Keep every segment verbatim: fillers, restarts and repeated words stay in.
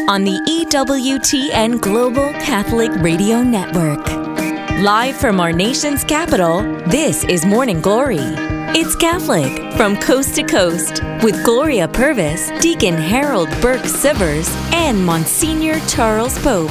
on the E W T N Global Catholic Radio Network. Live from our nation's capital, this is Morning Glory. It's Catholic from coast to coast with Gloria Purvis, Deacon Harold Burke Sivers, and Monsignor Charles Pope.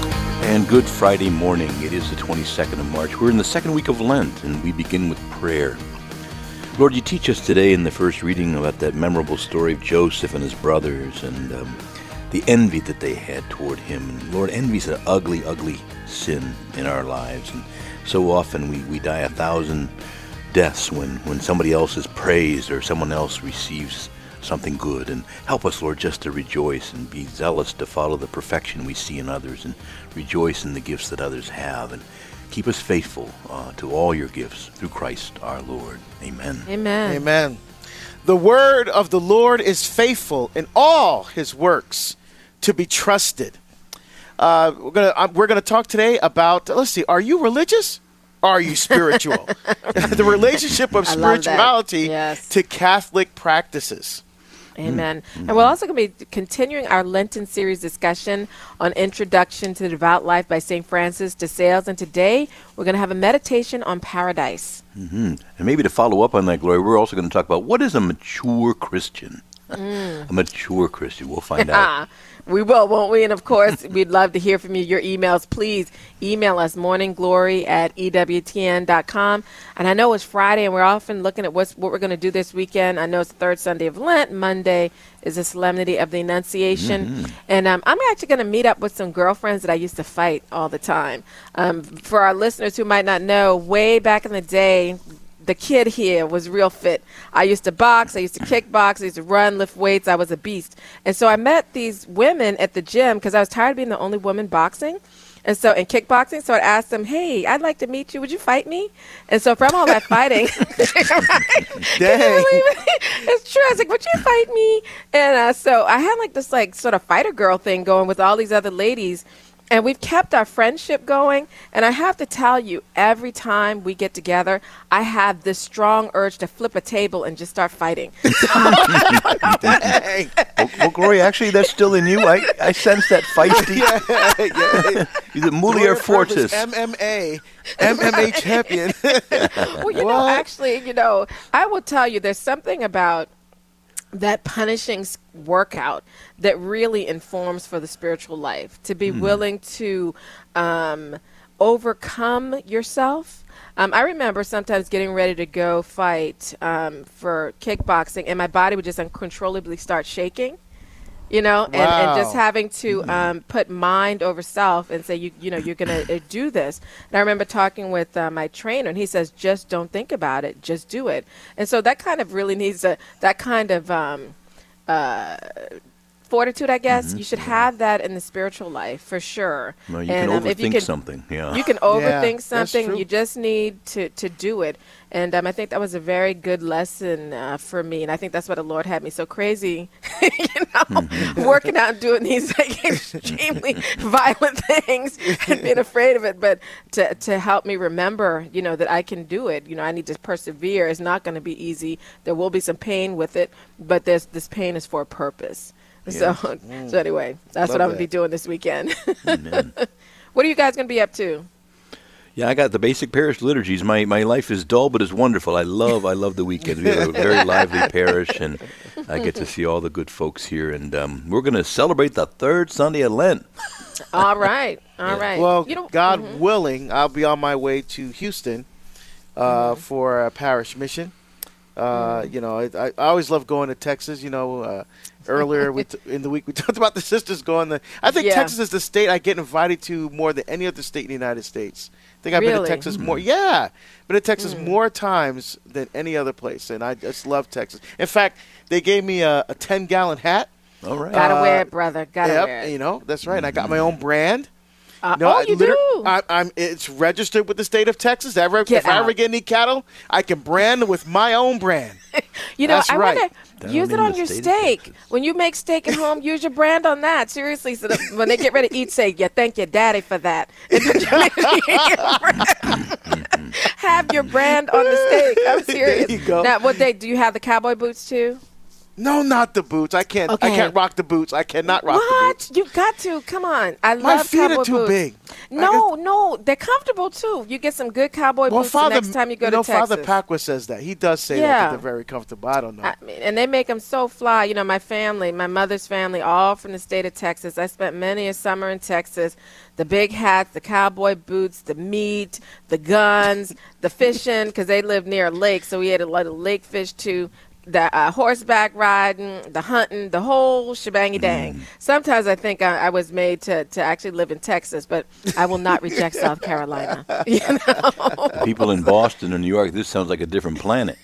And Good Friday morning. It is the twenty-second of March. We're in the second week of Lent, and we begin with prayer. Lord, you teach us today in the first reading about that memorable story of Joseph and his brothers and um, the envy that they had toward him. And Lord, envy is an ugly, ugly sin in our lives. And so often we, we die a thousand deaths when, when somebody else is praised or someone else receives something good. And help us, Lord, just to rejoice and be zealous to follow the perfection we see in others and rejoice in the gifts that others have. And keep us faithful uh, to all your gifts through Christ our Lord. Amen. Amen. Amen. The word of the Lord is faithful in all his works, to be trusted. Uh, we're gonna uh, we're gonna talk today about. Let's see. Are you religious? Are you spiritual? The relationship of spirituality yes. to Catholic practices. Amen. Mm-hmm. And we're also going to be continuing our Lenten series discussion on Introduction to the Devout Life by Saint Francis de Sales. And today we're going to have a meditation on paradise. Mm-hmm. And maybe to follow up on that, Gloria, we're also going to talk about what is a mature Christian? Mm. A mature Christian. We'll find out. We will, won't we? And of course, we'd love to hear from you. Your emails, please email us, morningglory at E W T N dot com. And I know it's Friday, and we're often looking at what's, what we're going to do this weekend. I know it's the third Sunday of Lent. Monday is the Solemnity of the Annunciation. Mm-hmm. And um, I'm actually going to meet up with some girlfriends that I used to fight all the time. Um, for our listeners who might not know, way back in the day, the kid here was real fit. I used to box. I used to kickbox. I used to run, lift weights. I was a beast. And so I met these women at the gym because I was tired of being the only woman boxing. And so in kickboxing, so I asked them, hey, I'd like to meet you. Would you fight me? And so from all that fighting, Dang. It's true. I was like, would you fight me? And uh, so I had like this like sort of fighter girl thing going with all these other ladies. And we've kept our friendship going. And I have to tell you, every time we get together, I have this strong urge to flip a table and just start fighting. Dang. Well, well, Gloria, actually, that's still in you. I, I sense that feisty. yeah, yeah. You're the Mulier Fortis. M M A, M M A champion. Well, you What? know, actually, you know, I will tell you, there's something about that punishing s- workout that really informs for the spiritual life, to be mm. willing to um, overcome yourself. Um, I remember sometimes getting ready to go fight um, for kickboxing, and my body would just uncontrollably start shaking, you know, and, Wow. and just having to um, put mind over self and say, you you know, you're going to uh, do this. And I remember talking with uh, my trainer, and he says, just don't think about it, just do it. And so that kind of really needs a, that kind of um, uh, fortitude, I guess. Mm-hmm. You should have that in the spiritual life for sure. Well, you and, can um, overthink if you can, something. Yeah. You can overthink that's something. true. You just need to, to do it. And um, I think that was a very good lesson uh, for me. And I think that's why the Lord had me so crazy, you know, Mm-hmm. working out and doing these like, extremely violent things and being afraid of it. But to, to help me remember, you know, that I can do it. You know, I need to persevere. It's not going to be easy. There will be some pain with it, but there's this pain is for a purpose. So, Mm. so anyway, that's Love what I'm going to that. be doing this weekend. Amen. What are you guys going to be up to? Yeah, I got the basic parish liturgies. My my life is dull, but it's wonderful. I love I love the weekends. We have a very lively parish, and I get to see all the good folks here. And um, we're going to celebrate the third Sunday of Lent. All right. All right. Well, You know- God Mhm. willing, I'll be on my way to Houston uh, Mm-hmm. for a parish mission. Uh, You know, I, I always love going to Texas. You know, uh, earlier we t- in the week we talked about the sisters going. The, I think Yeah. Texas is the state I get invited to more than any other state in the United States. I think I've been Really? to Texas more. Yeah, been to Texas Mm. more times than any other place, and I just love Texas. In fact, they gave me a, a ten gallon hat. All right. Gotta Uh, wear it, brother. Gotta Yep, wear it. you know that's right. And I got my own brand. Uh, No, oh, I you liter- do? I, I'm. It's registered with the state of Texas. Ever, Get if I ever out. get any cattle, I can brand with my own brand. you know, That's I right. wonder, Down use it in on the your state of steak. Texas. When you make steak at home, use your brand on that. Seriously, so that when they get ready to eat, say, yeah, thank your daddy for that. And then you make your brand. Have your brand on the steak. I'm serious. you go. Now, what they do you have the cowboy boots too? No, not the boots. I can't. Okay. I can't rock the boots. I cannot rock what? the boots. You got to. Come on. I My love feet cowboy are too boots. big. No, no, they're comfortable too. You get some good cowboy Well, boots Father, the next time you go you know, to Texas. Father Pacwa says that. He does say that, Yeah. that they're very comfortable. I don't know. I mean, and they make them so fly. You know, my family, my mother's family, all from the state of Texas. I spent many a summer in Texas. The big hats, the cowboy boots, the meat, the guns, the fishing, because they live near a lake, so we had a lot of lake fish too. The uh, horseback riding, the hunting, the whole shebangy dang. Mm. Sometimes I think I, I was made to, to actually live in Texas, but I will not reject South Carolina. You know? People in Boston and New York, this sounds like a different planet.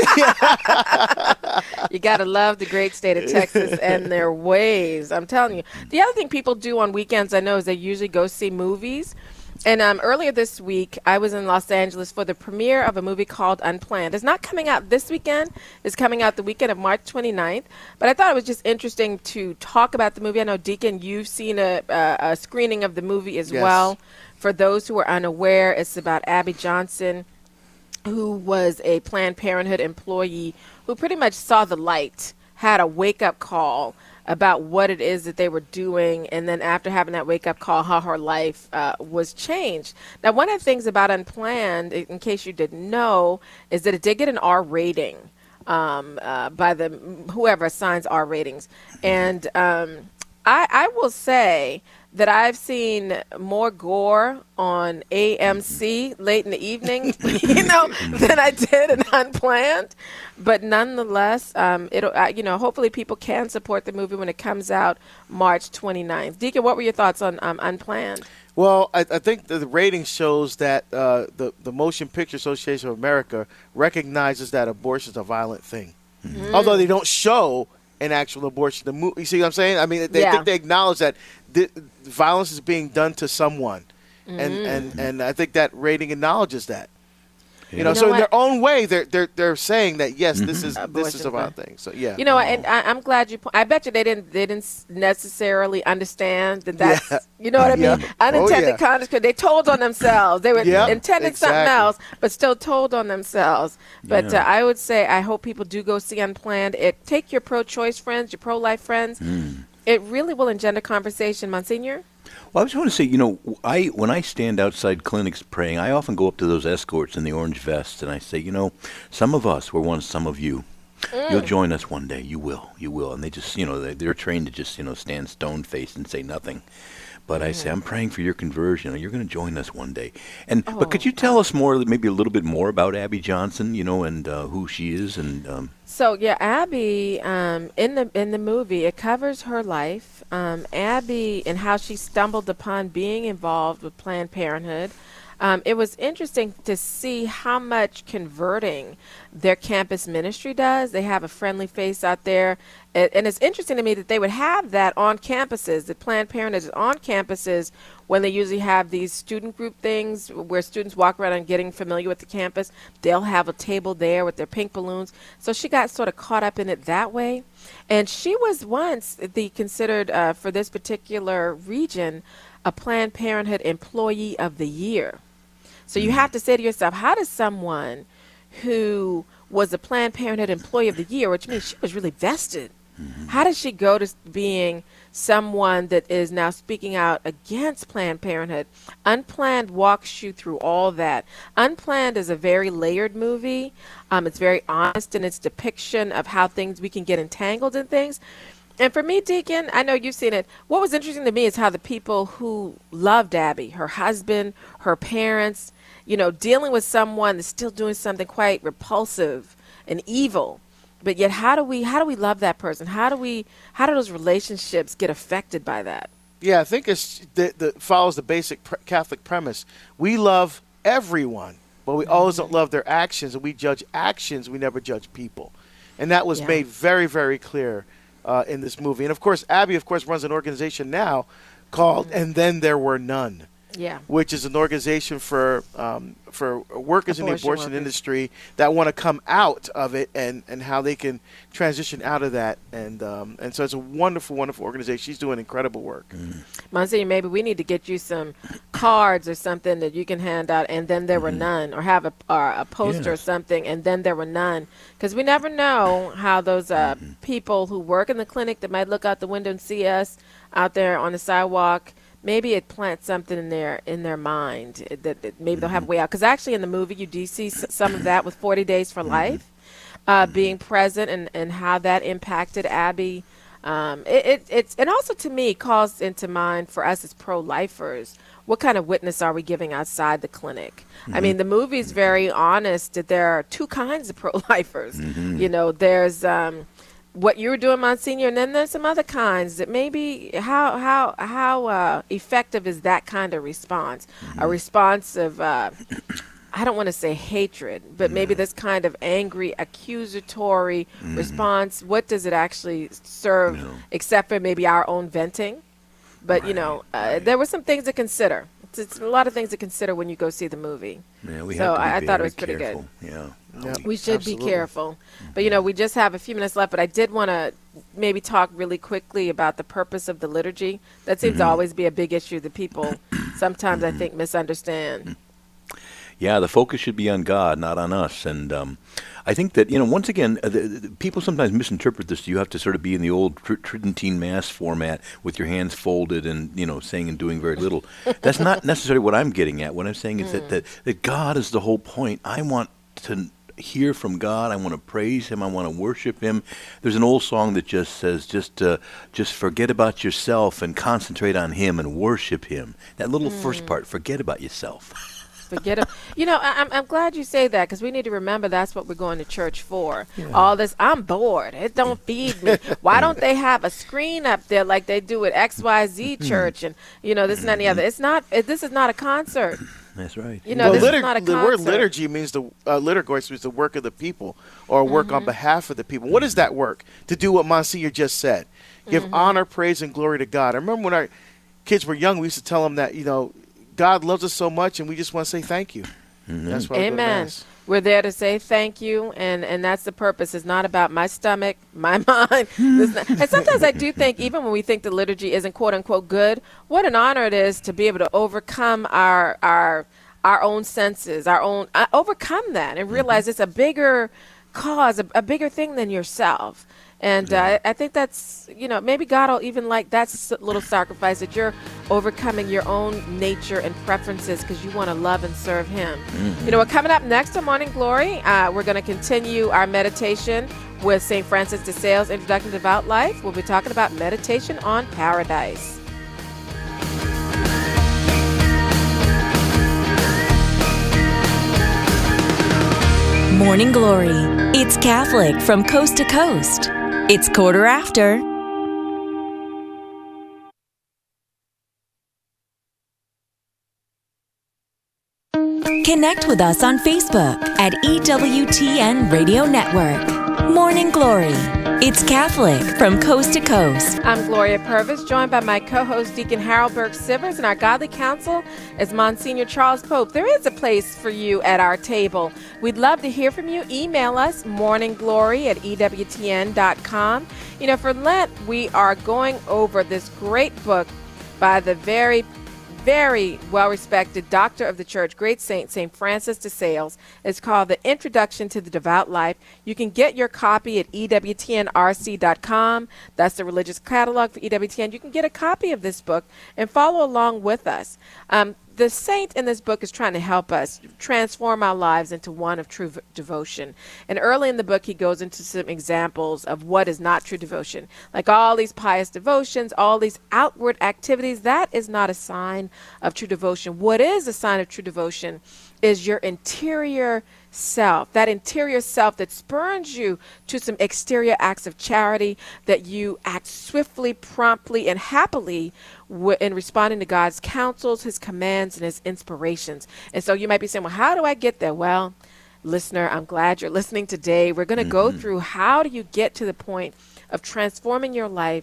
You got to love the great state of Texas and their ways. I'm telling you. The other thing people do on weekends, I know, is they usually go see movies. And um, earlier this week, I was in Los Angeles for the premiere of a movie called Unplanned. It's not coming out this weekend. It's coming out the weekend of March twenty-ninth. But I thought it was just interesting to talk about the movie. I know, Deacon, you've seen a, a, a screening of the movie as Yes. well. For those who are unaware, it's about Abby Johnson, who was a Planned Parenthood employee who pretty much saw the light, had a wake-up call about what it is that they were doing, and then after having that wake-up call, how her life uh, was changed. Now, one of the things about Unplanned, in in case you didn't know, is that it did get an R rating um, uh, by the whoever assigns R ratings. And um, I, I will say that I've seen more gore on A M C late in the evening, you know, than I did in Unplanned. But nonetheless, um, it'll, uh, you know, hopefully people can support the movie when it comes out March twenty-ninth. Deacon, what were your thoughts on um, Unplanned? Well, I, I think the, the rating shows that uh, the, the Motion Picture Association of America recognizes that abortion is a violent thing. Mm-hmm. Although they don't show an actual abortion. The mo- you see what I'm saying? I mean, they Yeah. think they acknowledge that the, violence is being done to someone. And, Mm-hmm. and, and I think that rating acknowledges that. You Yeah. know, You so know in what? their own way, they're they're they're saying that yes, this is this Abortion is a violent fine. thing. So yeah, You know, and I, I'm glad you. Po- I bet you they didn't. They didn't s- necessarily understand that. That's. Yeah. You know what I mean? Yeah. Unintended Oh, yeah. consequences. They told on themselves. They were Yeah, intended something exactly. else, but still told on themselves. But Yeah. uh, I would say I hope people do go see Unplanned. It take your pro-choice friends, your pro-life friends. It really will engender conversation, Monsignor. Well, I just want to say, you know, I when I stand outside clinics praying, I often go up to those escorts in the orange vests and I say, you know, some of us were once some of you. You'll join us one day. You will. You will. And they just, you know, they, they're trained to just, you know, stand stone-faced and say nothing. But I say, I'm praying for your conversion. You're going to join us one day. And but could you tell us more, maybe a little bit more about Abby Johnson, you know, and uh, who she is? And um, So yeah, Abby um, in the in the movie, it covers her life. Um, Abby and how she stumbled upon being involved with Planned Parenthood. Um, it was interesting to see how much converting their campus ministry does. They have a friendly face out there. And, and it's interesting to me that they would have that on campuses, that Planned Parenthood is on campuses when they usually have these student group things where students walk around and getting familiar with the campus. They'll have a table there with their pink balloons. So she got sort of caught up in it that way. And she was once the considered, uh, for this particular region, a Planned Parenthood Employee of the Year. So you have to say to yourself, how does someone who was a Planned Parenthood Employee of the Year, which means she was really vested, how does she go to s- being someone that is now speaking out against Planned Parenthood? Unplanned walks you through all that. Unplanned is a very layered movie. Um, it's very honest in its depiction of how things we can get entangled in things. And for me, Deacon, I know you've seen it. What was interesting to me is how the people who loved Abby, her husband, her parents, you know, dealing with someone that's still doing something quite repulsive and evil. But yet, how do we how do we love that person? How do we how do those relationships get affected by that? yeah. I think it's the, the follows the basic pr- Catholic premise. We love everyone, but we always don't love their actions, and we judge actions. We never judge people, and that was Yeah. made very very clear uh, in this movie. And of course, Abby, of course, runs an organization now called "And Then There Were None." Yeah. which is an organization for um, for workers in the Abortion abortion workers. industry that want to come out of it and, and how they can transition out of that. And um, and so it's a wonderful, wonderful organization. She's doing incredible work. Monsignor, maybe we need to get you some cards or something that you can hand out, and then there were none, or have a, or a poster or Yes. something, and then there were none. Because we never know how those uh, people who work in the clinic that might look out the window and see us out there on the sidewalk, maybe it plants something in their in their mind uh, that, that maybe they'll have a way out. Because actually in the movie you do see s- some of that with forty days for Life uh, being present, and, and how that impacted Abby. Um, it, it it's and also to me calls into mind for us as pro-lifers, what kind of witness are we giving outside the clinic? I mean, the movie is very honest that there are two kinds of pro-lifers. You know, there's um, what you were doing, Monsignor, and then there's some other kinds that maybe how how how uh, effective is that kind of response? A response of uh, I don't want to say hatred, but maybe this kind of angry, accusatory response. What does it actually serve, No. except for maybe our own venting? But, you know, uh, there were some things to consider. It's, it's a lot of things to consider when you go see the movie. Yeah, we So have to be I- I very thought it was pretty good. careful. Yeah. Yeah. We should Absolutely. be careful. But, you know, we just have a few minutes left, but I did want to maybe talk really quickly about the purpose of the liturgy. That seems to always be a big issue that people sometimes, I think, misunderstand. Yeah, the focus should be on God, not on us. And um, I think that, you know, once again, uh, the, the, people sometimes misinterpret this. You have to sort of be in the old tr- Tridentine Mass format with your hands folded and, you know, saying and doing very little. That's not necessarily what I'm getting at. What I'm saying is that, that, that God is the whole point. I want to hear from God. I want to praise Him. I want to worship Him. There's an old song that just says, just uh, just forget about yourself and concentrate on Him and worship Him. That little first part, forget about yourself. Forget it. You know, I, I'm, I'm glad you say that, because we need to remember that's what we're going to church for. All this, I'm bored. It don't feed me. Why don't they have a screen up there like they do at X Y Z church and, you know, this and that and the other? It's not, it, this is not a concert. That's right. You know, Well, this litur- is not a the word concert. liturgy means the uh, liturgos means the work of the people, or work Mm-hmm. on behalf of the people. What is that work? To do what Monsignor just said, give Mm-hmm. honor, praise, and glory to God. I remember when our kids were young, we used to tell them that, you know, God loves us so much, and we just want to say thank you. That's why we go to Amen. Mass. We're there to say thank you, and, and that's the purpose. It's not about my stomach, my mind. This not- and sometimes I do think, even when we think the liturgy isn't quote unquote good, what an honor it is to be able to overcome our our our own senses, our own uh, overcome that, and realize it's a bigger cause, a, a bigger thing than yourself. And uh, I think that's, you know, maybe God will even like that s- little sacrifice, that you're overcoming your own nature and preferences because you want to love and serve Him. You know, what coming up next on Morning Glory, uh, we're going to continue our meditation with Saint Francis de Sales, Introduction to Devout Life. We'll be talking about meditation on paradise. Morning Glory. It's Catholic from coast to coast. It's quarter after. Connect with us on Facebook at E W T N Radio Network. Morning Glory. It's Catholic from coast to coast. I'm Gloria Purvis, joined by my co-host Deacon Harold Burke Sivers, and our godly counsel is Monsignor Charles Pope. There is a place for you at our table. We'd love to hear from you. Email us morningglory at E W T N dot com. You know, for Lent, we are going over this great book by the very very well-respected doctor of the church, great saint, Saint Francis de Sales. It's called The Introduction to the Devout Life. You can get your copy at E W T N R C dot com. That's the religious catalog for E W T N. You can get a copy of this book and follow along with us. Um, the saint in this book is trying to help us transform our lives into one of true v- devotion. And early in the book, he goes into some examples of what is not true devotion. Like all these pious devotions, all these outward activities, that is not a sign of true devotion. What is a sign of true devotion is your interior self, that interior self that spurns you to some exterior acts of charity, that you act swiftly, promptly, and happily w- in responding to God's counsels, His commands, and His inspirations. And so you might be saying, well, how do I get there? Well, listener, I'm glad you're listening today. We're going to go through how do you get to the point of transforming your life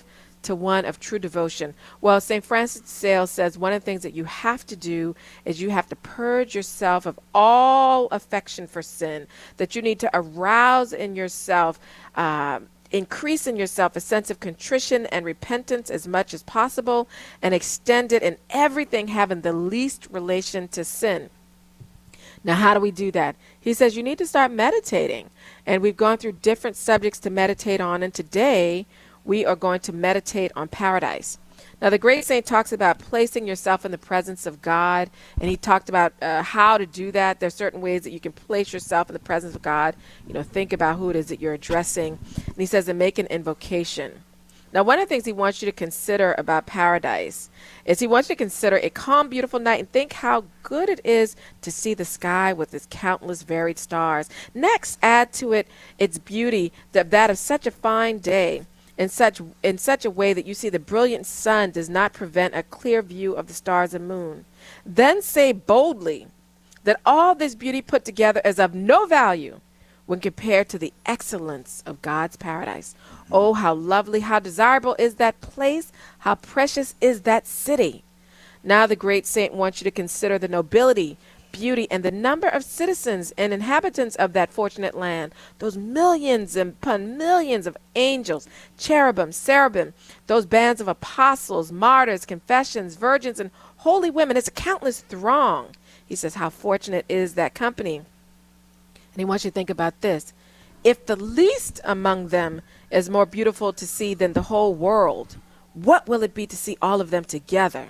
to one of true devotion. Well, Saint Francis de Sales says one of the things that you have to do is you have to purge yourself of all affection for sin, that you need to arouse in yourself, uh, increase in yourself a sense of contrition and repentance as much as possible, and extend it in everything having the least relation to sin. Now, how do we do that? He says you need to start meditating. And we've gone through different subjects to meditate on. And today we are going to meditate on paradise. Now, the great saint talks about placing yourself in the presence of God. And he talked about uh, how to do that. There are certain ways that you can place yourself in the presence of God. You know, think about who it is that you're addressing. And he says to make an invocation. Now, one of the things he wants you to consider about paradise is he wants you to consider a calm, beautiful night and think how good it is to see the sky with its countless varied stars. Next, add to it its beauty, that, that of such a fine day, in such, in such a way that you see the brilliant sun does not prevent a clear view of the stars and moon. Then say boldly that all this beauty put together is of no value when compared to the excellence of God's paradise. Oh, how lovely, how desirable is that place, how precious is that city. Now the great saint wants you to consider the nobility, beauty, and the number of citizens and inhabitants of that fortunate land, those millions upon millions of angels, cherubim, cherubim, those bands of apostles, martyrs, confessions, virgins, and holy women. It's a countless throng. He says, how fortunate is that company. And he wants you to think about this. If the least among them is more beautiful to see than the whole world, what will it be to see all of them together?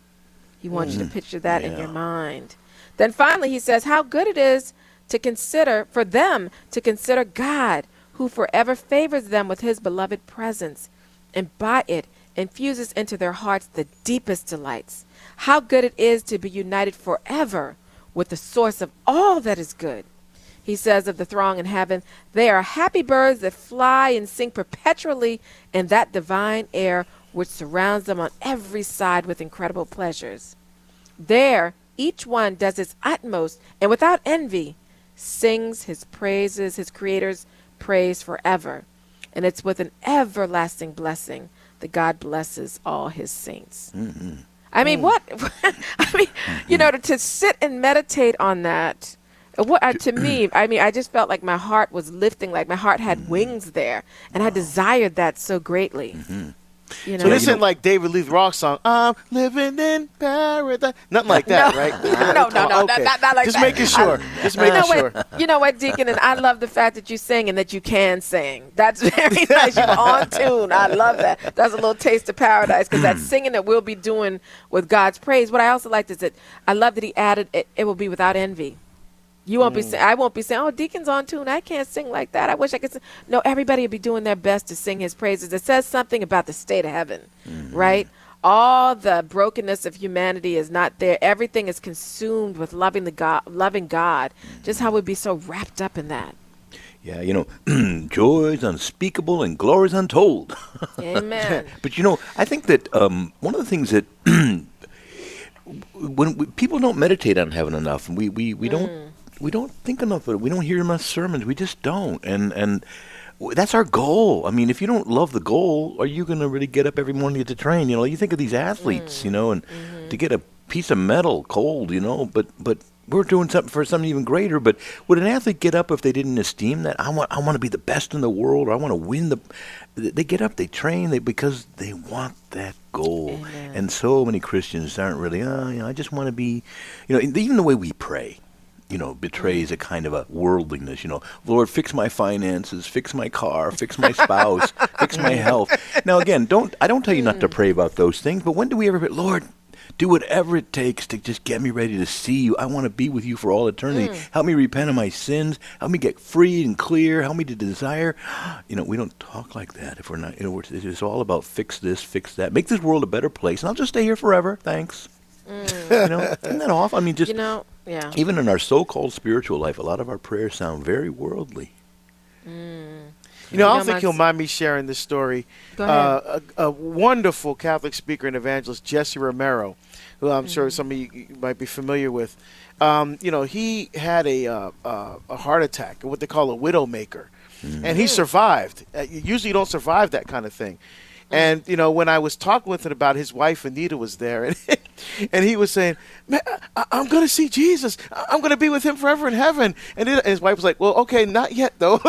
He wants mm. you to picture that yeah. in your mind. Then finally he says how good it is to consider, for them to consider God, who forever favors them with his beloved presence, and by it infuses into their hearts the deepest delights. How good it is to be united forever with the source of all that is good. He says of the throng in heaven, they are happy birds that fly and sing perpetually in that divine air which surrounds them on every side with incredible pleasures. There, each one does its utmost, and without envy, sings his praises, his Creator's praise forever. And it's with an everlasting blessing that God blesses all his saints. Mm-hmm. I mean, mm. what? I mean, mm-hmm. you know, to, to sit and meditate on that. What, uh, to me, I mean, I just felt like my heart was lifting, like my heart had mm-hmm. wings there, and I desired that so greatly. Mm-hmm. You know? So this isn't like David Lee Roth's song, I'm living in paradise. Nothing like that, no. right? no, no, no, okay. not, not like Just that. making sure. I, Just making you know sure. What, you know what, Deacon, and I love the fact that you sing and that you can sing. That's very nice. You're on tune. I love that. That's a little taste of paradise, because that singing that we'll be doing with God's praise. What I also liked is that I love that he added it, it will be without envy. You won't mm. be saying, I won't be saying, oh, Deacon's on tune. I can't sing like that. I wish I could sing. No, everybody will be doing their best to sing his praises. It says something about the state of heaven, mm-hmm. right? All the brokenness of humanity is not there. Everything is consumed with loving the God, loving God. Mm-hmm. Just how we'd be so wrapped up in that. Yeah, you know, joys unspeakable and glories untold. Amen. But, you know, I think that um, one of the things that when we, people don't meditate on heaven enough, and we, we, we mm. don't we don't think enough of it. We don't hear enough sermons. We just don't. And and that's our goal. I mean, if you don't love the goal, are you going to really get up every morning to train? You know, you think of these athletes, mm. you know, and mm-hmm. to get a piece of metal cold, you know, but but we're doing something for something even greater. But would an athlete get up if they didn't esteem that? I want I want to be the best in the world, or I want to win the. They get up, they train, they because they want that goal. Amen. And so many Christians aren't really. Oh, you know, I just want to be, you know, even the way we pray, you know, betrays a kind of a worldliness. You know, Lord, fix my finances, fix my car, fix my spouse, fix my health. Now, again, don't I don't tell you not to pray about those things, but when do we ever pray, Lord, do whatever it takes to just get me ready to see you. I want to be with you for all eternity. Mm. Help me repent of my sins. Help me get free and clear. Help me to desire. You know, we don't talk like that if we're not, you know, we're, it's all about fix this, fix that. Make this world a better place, and I'll just stay here forever. Thanks. Mm. You know, isn't that awful? I mean, just, you know, yeah. Even in our so-called spiritual life, a lot of our prayers sound very worldly. Mm. You know, I don't think you'll mind me sharing this story. Go ahead. Uh, a, a wonderful Catholic speaker and evangelist, Jesse Romero, who I'm mm-hmm. sure some of you might be familiar with. Um, you know, he had a uh, uh, a heart attack, what they call a widowmaker, mm-hmm. and he survived. Uh, usually you don't survive that kind of thing. And, you know, when I was talking with him about his wife, Anita was there, and, and he was saying, man, I, I'm going to see Jesus. I'm going to be with him forever in heaven. And, it, and his wife was like, well, okay, not yet, though.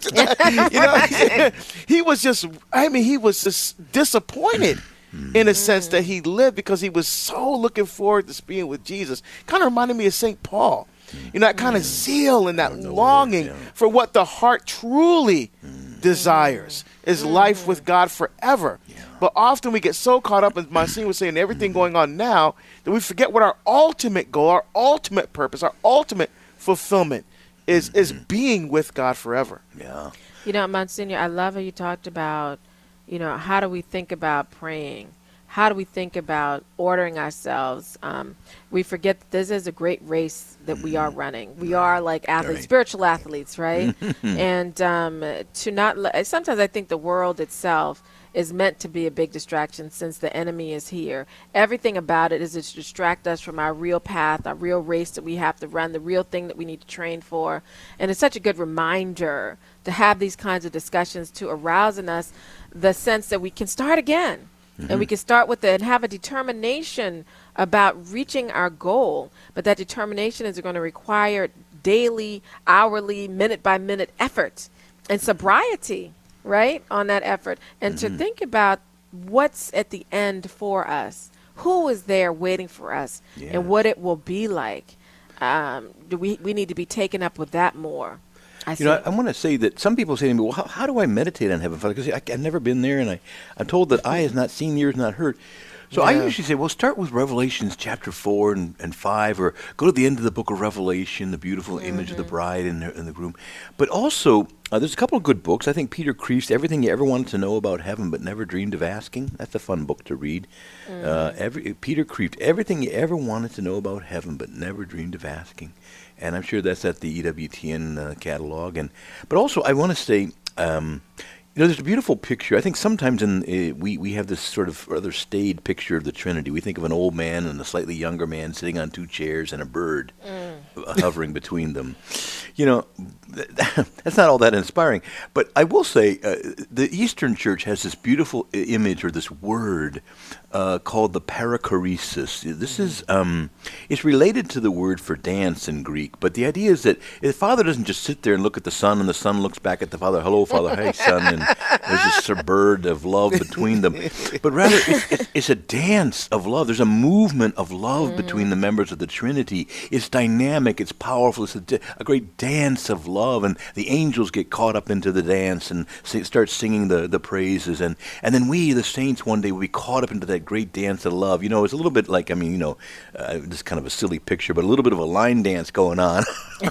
You know, he was just, I mean, he was just disappointed in a sense that he lived because he was so looking forward to being with Jesus. Kind of reminded me of Saint Paul. You know, that kind of zeal and that longing yeah. for what the heart truly mm. desires is mm. life with God forever. Yeah. But often we get so caught up, as Monsignor was saying, everything going on now, that we forget what our ultimate goal, our ultimate purpose, our ultimate fulfillment is, mm-hmm. is being with God forever. Yeah. You know, Monsignor, I love how you talked about, you know, how do we think about praying? How do we think about ordering ourselves? Um, we forget that this is a great race that we are running. We are like athletes, right. spiritual athletes, right? And um, to not let, sometimes I think the world itself is meant to be a big distraction since the enemy is here. Everything about it is to distract us from our real path, our real race that we have to run, the real thing that we need to train for. And it's such a good reminder to have these kinds of discussions to arouse in us the sense that we can start again. Mm-hmm. And we can start with it and have a determination about reaching our goal. But that determination is going to require daily, hourly, minute by minute effort and sobriety, right, on that effort. And mm-hmm. to think about what's at the end for us, who is there waiting for us, yeah. and what it will be like. Um, do we, we need to be taken up with that more. I you know, I, I want to say that some people say to me, well, how, how do I meditate on heaven? Because I've never been there, and I, I'm told that eye has not seen, ears not heard. So yeah. I usually say, well, start with Revelations chapter four and, and five, or go to the end of the book of Revelation, the beautiful mm-hmm. image of the bride and the, and the groom. But also, uh, there's a couple of good books. I think Peter Kreeft's Everything You Ever Wanted to Know About Heaven But Never Dreamed of Asking. That's a fun book to read. Mm. Uh, every, Peter Kreeft, Everything You Ever Wanted to Know About Heaven But Never Dreamed of Asking. And I'm sure that's at the E W T N uh, catalog. And but also, I want to say, um, you know, there's a beautiful picture. I think sometimes in uh, we we have this sort of rather staid picture of the Trinity. We think of an old man and a slightly younger man sitting on two chairs and a bird mm. hovering between them. You know, that's not all that inspiring. But I will say, uh, the Eastern Church has this beautiful image or this word uh, called the perichoresis. This is um, it's related to the word for dance in Greek. But the idea is that the Father doesn't just sit there and look at the Son, and the Son looks back at the Father. Hello, Father. Hey, Son. And there's this bird of love between them. But rather, it's, it's, it's a dance of love. There's a movement of love mm. between the members of the Trinity. It's dynamic. It's powerful. It's a, a great dance of love. And the angels get caught up into the dance and say, start singing the, the praises. And, and then we, the saints, one day will be caught up into that great dance of love. You know, it's a little bit like, I mean, you know, uh, this is kind of a silly picture, but a little bit of a line dance going on.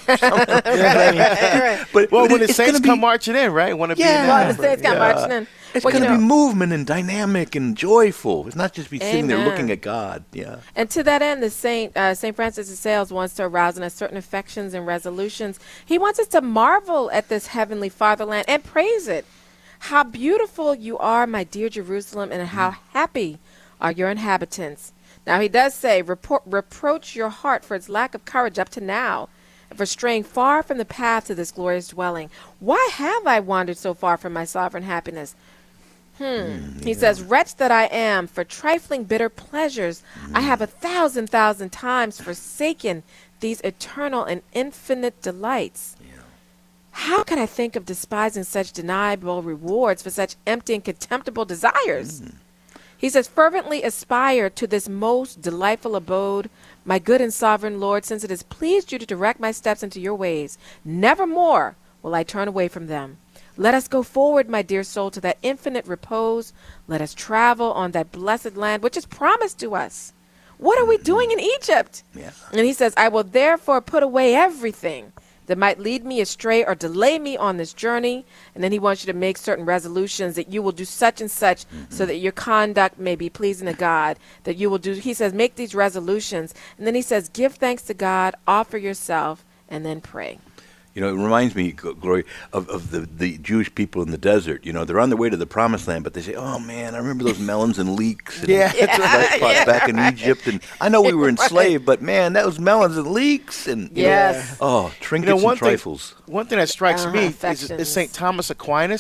yeah, but, well, but when it, the saints come be, marching in, right? Want to yeah, be well, the saints come yeah. marching in. It's well, going to you know, be movement and dynamic and joyful. It's not just be Amen. sitting there looking at God. Yeah. And to that end, the Saint uh, Saint Francis of Sales wants to arouse in us certain affections and resolutions. He wants us to marvel at this heavenly fatherland and praise it. How beautiful you are, my dear Jerusalem, and how happy are your inhabitants. Now he does say, repro- reproach your heart for its lack of courage up to now, for straying far from the path to this glorious dwelling. Why have I wandered so far from my sovereign happiness? Hmm. Mm, he yeah. says, wretch that I am, for trifling bitter pleasures, mm. I have a thousand thousand times forsaken these eternal and infinite delights. Yeah. How can I think of despising such deniable rewards for such empty and contemptible desires? Mm. He says, fervently aspire to this most delightful abode, my good and sovereign Lord, since it has pleased you to direct my steps into your ways. Nevermore will I turn away from them. Let us go forward, my dear soul, to that infinite repose. Let us travel on that blessed land which is promised to us. What are we doing in Egypt? Yeah. And he says, I will therefore put away everything that might lead me astray or delay me on this journey. And then he wants you to make certain resolutions that you will do such and such mm-hmm. so that your conduct may be pleasing to God, that you will do, he says, make these resolutions. And then he says, give thanks to God, offer yourself, and then pray. You know, it reminds me, Glory, of, of the, the Jewish people in the desert. You know, they're on their way to the promised land, but they say, oh, man, I remember those melons and leeks. And yeah. That's right. yeah, back right. in Egypt. And I know we were enslaved, but, man, that was melons and leeks. And, yes. Know, oh, trinkets you know, and trifles. Thing, one thing that strikes uh, me is, is Saint Thomas Aquinas.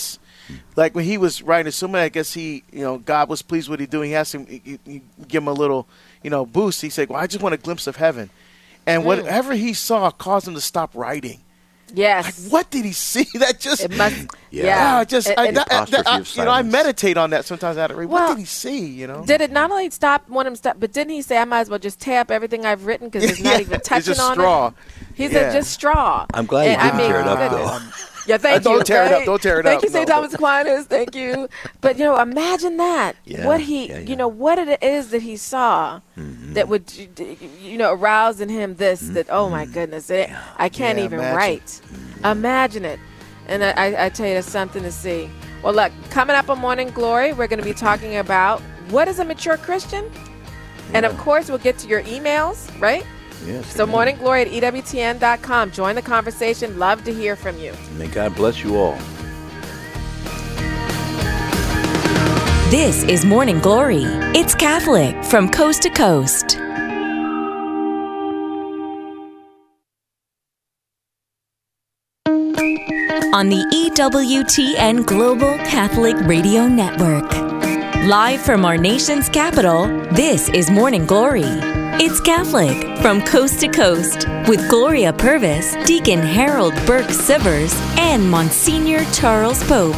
Like when he was writing, somebody, I guess he, you know, God was pleased with what he doing. He asked him, he, he give him a little, you know, boost. He said, well, I just want a glimpse of heaven. And Mm. whatever he saw caused him to stop writing. Yes. Like, what did he see? That just, It must. Yeah. Yeah. ah, just, It- I, it- that, that, Apostrophe I- of you know, I silence. meditate on that sometimes. I had to read. Well, what did he see? You know, Did it not only stop want him to stop, but didn't he say I might as well just tear up everything I've written because it's not Yeah, even it's touching just on straw. it? He Yeah. said just straw. I'm glad And, he I didn't mean, tear it up, goodness. though. Yeah, thank Don't you. tear it up. right? Don't tear it thank up. you, Saint No, Thomas Aquinas. Thank you. But you know, imagine that. Yeah, what he, yeah, yeah. you know, what it is that he saw Mm-hmm. that would, you know, arouse in him this. That oh my goodness, it, I can't Yeah, even imagine. write. Imagine it. And I, I, I tell you, that's something to see. Well, look, coming up on Morning Glory, we're going to be talking about what is a mature Christian, and of course, we'll get to your emails, right? Yes. So amen. Morning Glory at E W T N dot com. Join the conversation. Love to hear from you. May God bless you all. This is Morning Glory. It's Catholic from coast to coast. On the E W T N Global Catholic Radio Network. Live from our nation's capital, this is Morning Glory. It's Catholic from coast to coast with Gloria Purvis, Deacon Harold Burke Sivers, and Monsignor Charles Pope.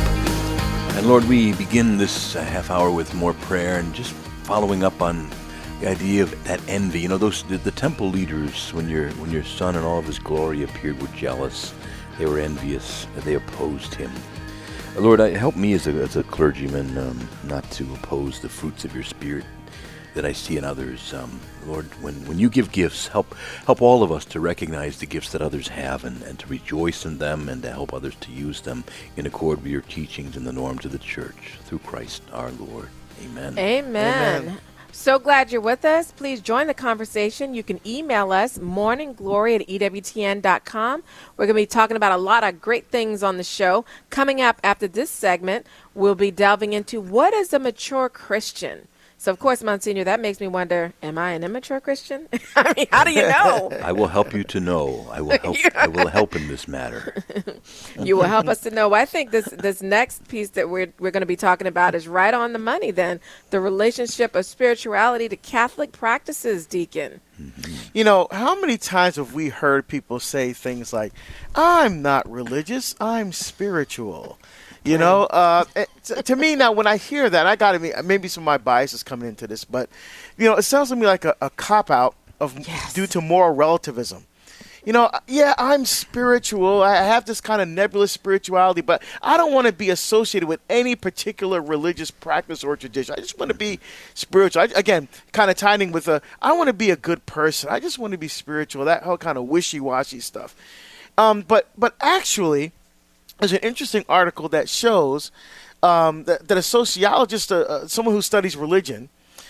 And Lord, we begin this uh, half hour with more prayer and just following up on the idea of that envy. You know, those the, the temple leaders, when your when your son in all of his glory appeared, were jealous. They were envious. They opposed him. Uh, Lord, I, help me as a as a clergyman um, not to oppose the fruits of your Spirit that I see in others. Um, Lord, when, when you give gifts, help help all of us to recognize the gifts that others have and, and to rejoice in them and to help others to use them in accord with your teachings and the norms of the Church through Christ our Lord. Amen. Amen. Amen. So glad you're with us. Please join the conversation. You can email us, morningglory at E W T N dot com. We're going to be talking about a lot of great things on the show. Coming up after this segment, we'll be delving into what is a mature Christian. So, of course, Monsignor, that makes me wonder, am I an immature Christian? I mean, how do you know? I will help you to know. I will help. I will help in this matter. You will help us to know. I think this this next piece that we're we're going to be talking about is right on the money then. The relationship of spirituality to Catholic practices, Deacon. You know, how many times have we heard people say things like, I'm not religious, I'm spiritual? You know, uh, it, to, to me now, when I hear that, I got to be, maybe some of my bias is coming into this, but, you know, it sounds to me like a, a cop-out of Yes. due to moral relativism. You know, yeah, I'm spiritual. I have this kind of nebulous spirituality, but I don't want to be associated with any particular religious practice or tradition. I just want to be spiritual. I, again, kind of tying in with a, I want to be a good person. I just want to be spiritual. That whole kind of wishy-washy stuff. Um, but but actually, there's an interesting article that shows um, that, that a sociologist, uh, uh, someone who studies religion,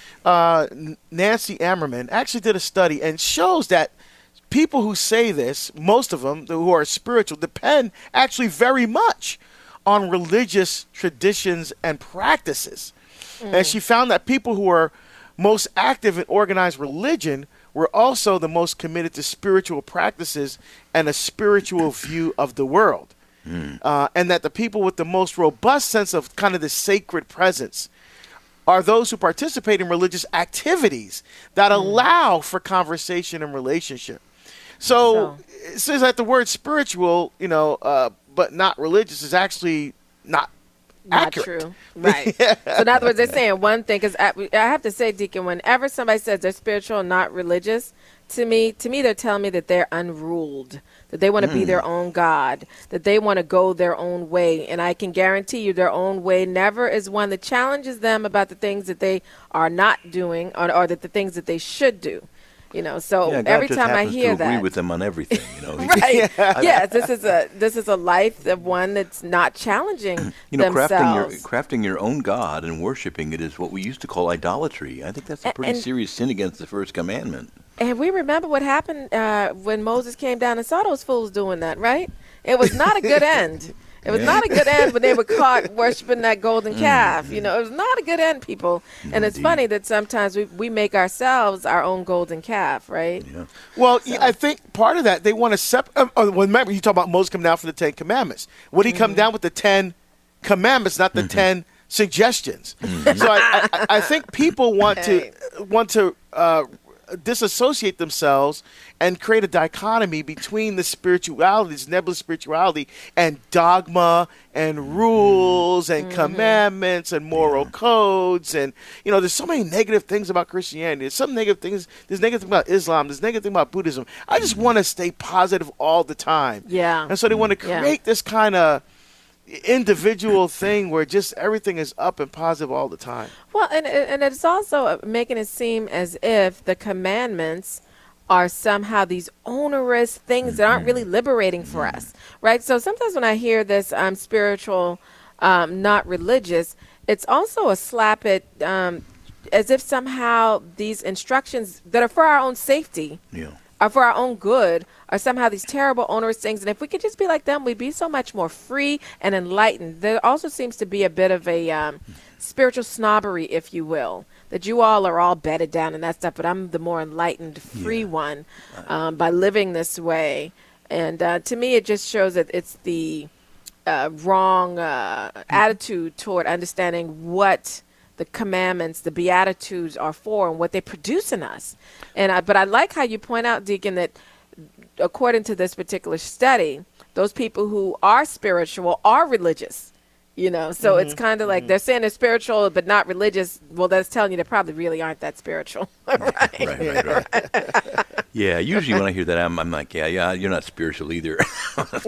uh, Nancy Ammerman, actually did a study and shows that people who say this, most of them who are spiritual, depend actually very much on religious traditions and practices. Mm. And she found that people who are most active in organized religion were also the most committed to spiritual practices and a spiritual view of the world. Mm. Uh, and that the people with the most robust sense of kind of the sacred presence are those who participate in religious activities that mm. allow for conversation and relationship. So, so it says that the word spiritual, you know, uh, but not religious is actually not Not accurate. true. Right. Yeah. So in other words, they're saying one thing, because I, I have to say, Deacon, whenever somebody says they're spiritual and not religious, to me, to me, they're telling me that they're unruled, that they want to mm. be their own God, that they want to go their own way. And I can guarantee you their own way never is one that challenges them about the things that they are not doing or, or that the things that they should do. You know, so yeah, God every just time I happens hear to that, agree with them on everything. You know, right? Yeah. Yes, this is a this is a life of one that's not challenging you know, themselves. crafting your crafting your own God and worshiping it is what we used to call idolatry. I think that's a pretty and, serious sin against the first commandment. And we remember what happened uh, when Moses came down and saw those fools doing that, right? It was not a good end. It was Yeah. not a good end when they were caught worshiping that golden calf. Mm-hmm. You know, it was not a good end, people. And Indeed. it's funny that sometimes we, we make ourselves our own golden calf, right? Yeah. Well, so. I think part of that, they want to separate. Uh, well, remember, you talk about Moses coming down for the Ten Commandments. Would he mm-hmm. come down with the ten commandments, not the ten suggestions. So I, I, I think people want to want to uh, disassociate themselves and create a dichotomy between the spirituality, this nebulous spirituality, and dogma and rules and mm-hmm. commandments and moral yeah. codes. And, you know, there's so many negative things about Christianity. There's some negative things. There's negative thing about Islam. There's negative thing about Buddhism. I just want to stay positive all the time. Yeah. And so they want to create yeah. this kind of individual thing where just everything is up and positive all the time. Well, and and it's also making it seem as if the commandments are somehow these onerous things that aren't really liberating for us, right? So sometimes when I hear this, I'm spiritual, um, not religious, it's also a slap at, um, as if somehow these instructions that are for our own safety, yeah. are for our own good, are somehow these terrible, onerous things. And if we could just be like them, we'd be so much more free and enlightened. There also seems to be a bit of a um, spiritual snobbery, if you will, that you all are all bedded down and that stuff, but I'm the more enlightened, free yeah. one um, by living this way. And uh, to me, it just shows that it's the uh, wrong uh, mm-hmm. attitude toward understanding what the commandments, the Beatitudes are for and what they produce in us. And I, but I like how you point out, Deacon, that according to this particular study, those people who are spiritual are religious. You know, so mm-hmm. it's kind of like mm-hmm. they're saying they're spiritual but not religious. Well, that's telling you they probably really aren't that spiritual. right? Right, right, right. Yeah, usually when I hear that, I'm, I'm like, yeah, yeah, you're not spiritual either. but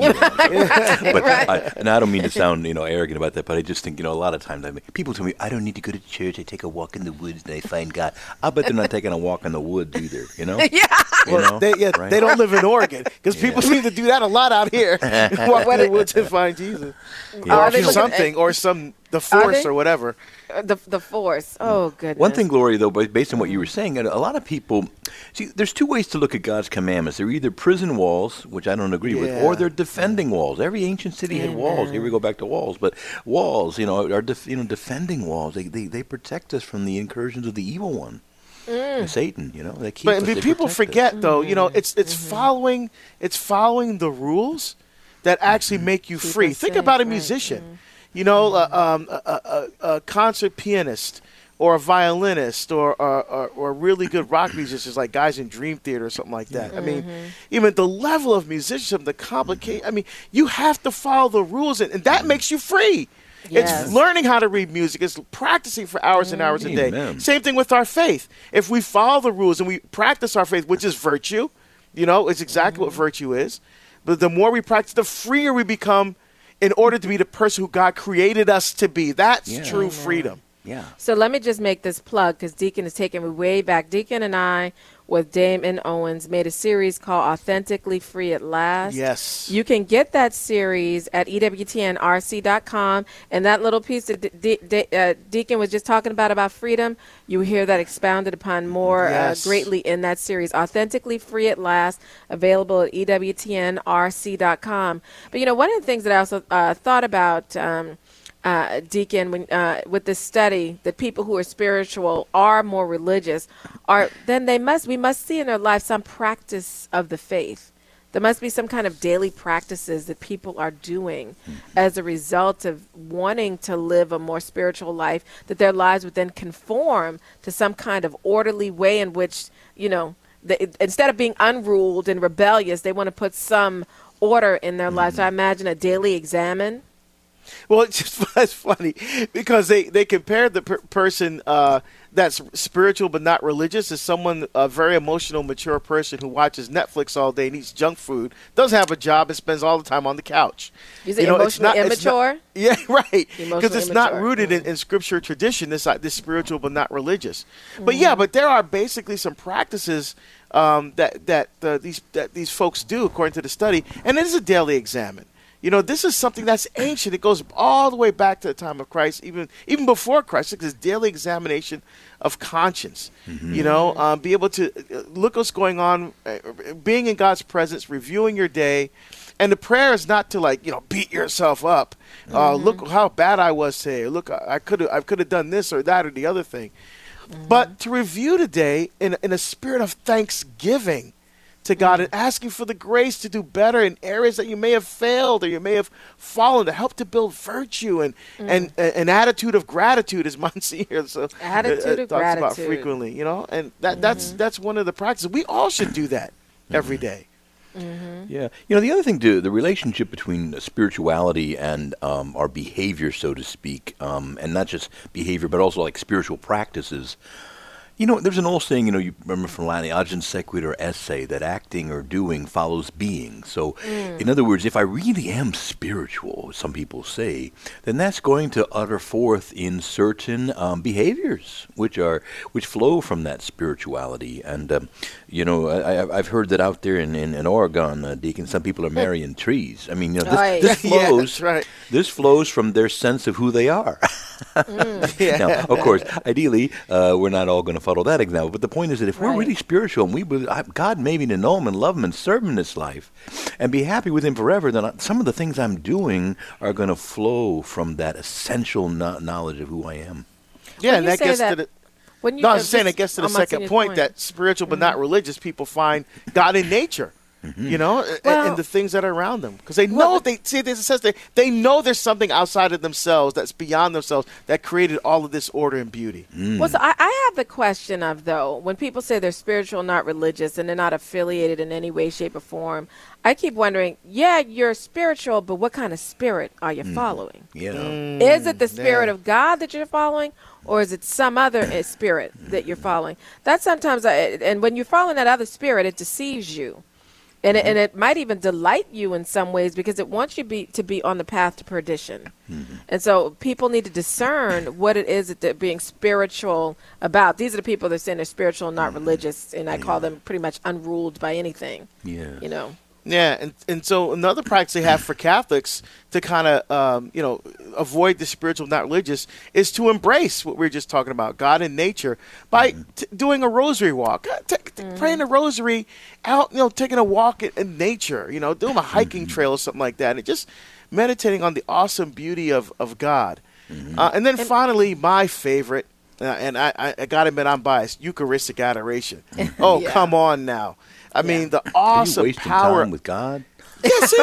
right. I, and I don't mean to sound, you know, arrogant about that, but I just think, you know, a lot of times I mean, people tell me, I don't need to go to church. I take a walk in the woods and I find God. I bet they're not taking a walk in the woods either, you know? yeah. You well, know? They, yeah, right? they don't live in Oregon because yeah. people seem to do that a lot out here. Walk in the woods and find Jesus. Yeah. Or something, or some the force or whatever. Uh, the the force. Oh, goodness. One thing, Gloria, though, based on what you were saying, a lot of people see. There's two ways to look at God's commandments. They're either prison walls, which I don't agree yeah. with, or they're defending walls. Every ancient city Amen. had walls. Here we go back to walls, but walls, you know, are def- you know defending walls. They, they they protect us from the incursions of the evil one. Mm. Satan, you know, they keep but us, they people forget us. though, you know, it's it's mm-hmm. following it's following the rules that actually mm-hmm. make you Keep free. Think safe, about a right. musician, Mm-hmm. you know, uh, um, a, a, a concert pianist or a violinist or, or, or, or really good rock musicians like guys in Dream Theater or something like that. Mm-hmm. I mean, even the level of musicianship, the complicate. I mean, you have to follow the rules, and, and that makes you free. Yes. It's learning how to read music. It's practicing for hours and hours a day. Amen. Same thing with our faith. If we follow the rules and we practice our faith, which is virtue, you know, it's exactly mm-hmm. what virtue is. But the more we practice, the freer we become in order to be the person who God created us to be. That's yeah. true Amen. freedom. Yeah. So let me just make this plug because Deacon is taking me way back. Deacon and I, with Damon Owens, made a series called Authentically Free at Last. Yes. You can get that series at E W T N R C dot com. And that little piece that De- De- uh, Deacon was just talking about, about freedom, you hear that expounded upon more Yes. uh, greatly in that series. Authentically Free at Last, available at E W T N R C dot com. But, you know, one of the things that I also uh, thought about, um, Uh, Deacon, when, uh, with this study that people who are spiritual are more religious, are then they must we must see in their life some practice of the faith. There must be some kind of daily practices that people are doing as a result of wanting to live a more spiritual life, that their lives would then conform to some kind of orderly way in which, you know, the, instead of being unruled and rebellious, they want to put some order in their lives. So I imagine a daily examine. Well, it's just it's funny because they, they compared the per- person uh, that's spiritual but not religious as someone, a very emotional, mature person who watches Netflix all day and eats junk food, doesn't have a job and spends all the time on the couch. You say know, emotionally it's not, it's immature? Not, yeah, right. Because it's immature. not rooted in, in scripture tradition, this, uh, this spiritual but not religious. Mm-hmm. But yeah, but there are basically some practices um, that, that, uh, these, that these folks do according to the study, and it is a daily examine. You know, this is something that's ancient. It goes all the way back to the time of Christ, even even before Christ. It's this daily examination of conscience. Mm-hmm. You know, um, be able to look what's going on, uh, being in God's presence, reviewing your day. And the prayer is not to, like, you know, beat yourself up. Mm-hmm. Uh, look how bad I was today. Look, I could have I could have done this or that or the other thing. Mm-hmm. But to review the day in, in a spirit of thanksgiving. to God and asking for the grace to do better in areas that you may have failed or you may have fallen, to help to build virtue and mm. and uh, an attitude of gratitude, as Monsignor so, attitude uh, of talks gratitude. about frequently. You know, and that mm-hmm. that's that's one of the practices. We all should do that mm-hmm. every day. Mm-hmm. Yeah. You know, the other thing, too, the relationship between spirituality and um, our behavior, so to speak, um, and not just behavior, but also like spiritual practices. You know, there's an old saying, you know, you remember from Latin, agent sequitur esse, that acting or doing follows being. So, mm. in other words, if I really am spiritual, some people say, then that's going to utter forth in certain um, behaviors, which are which flow from that spirituality. And, um, you know, I, I've heard that out there in, in, in Oregon, uh, Deacon, some people are marrying trees. I mean, you know, this, right. this flows. Yeah, right. This flows from their sense of who they are. mm. yeah. Now, of course, ideally, uh, we're not all going to follow that example, but the point is that if right. we're really spiritual and we believe God made me to know Him and love Him and serve Him in this life and be happy with Him forever, then some of the things I'm doing are going to flow from that essential no- knowledge of who I am. Yeah, and that gets that, to the. When you, no, I was uh, saying it gets to the second point, point that spiritual but mm-hmm. not religious people find God in nature. Mm-hmm. You know, well, and, and the things that are around them, because they know well, they see this. It says they they know there's something outside of themselves that's beyond themselves that created all of this order and beauty. Mm. Well, so I, I have the question of though, when people say they're spiritual, not religious, and they're not affiliated in any way, shape, or form, I keep wondering, yeah, you're spiritual, but what kind of spirit are you mm. following? You know, mm, is it the spirit yeah. of God that you're following? Or is it some other spirit that you're following? That's sometimes, I, and when you're following that other spirit, it deceives you. And it, and it might even delight you in some ways because it wants you be, to be on the path to perdition. Mm-hmm. And so people need to discern what it is that they're being spiritual about. These are the people that are saying they're spiritual, not religious, and I yeah. call them pretty much unruled by anything. Yeah. You know. Yeah, and, and so another practice they have for Catholics to kind of, um, you know, avoid the spiritual, not religious, is to embrace what we were just talking about, God and nature, by mm-hmm. t- doing a rosary walk, t- t- mm-hmm. praying a rosary out, you know, taking a walk in, in nature, you know, doing a hiking mm-hmm. trail or something like that, and just meditating on the awesome beauty of, of God. Mm-hmm. Uh, and then and finally, my favorite, uh, and I, I, I got to admit I'm biased, Eucharistic adoration. Oh, yeah. Come on now. I yeah. mean, the awesome Are you wasting power time with God. Yes,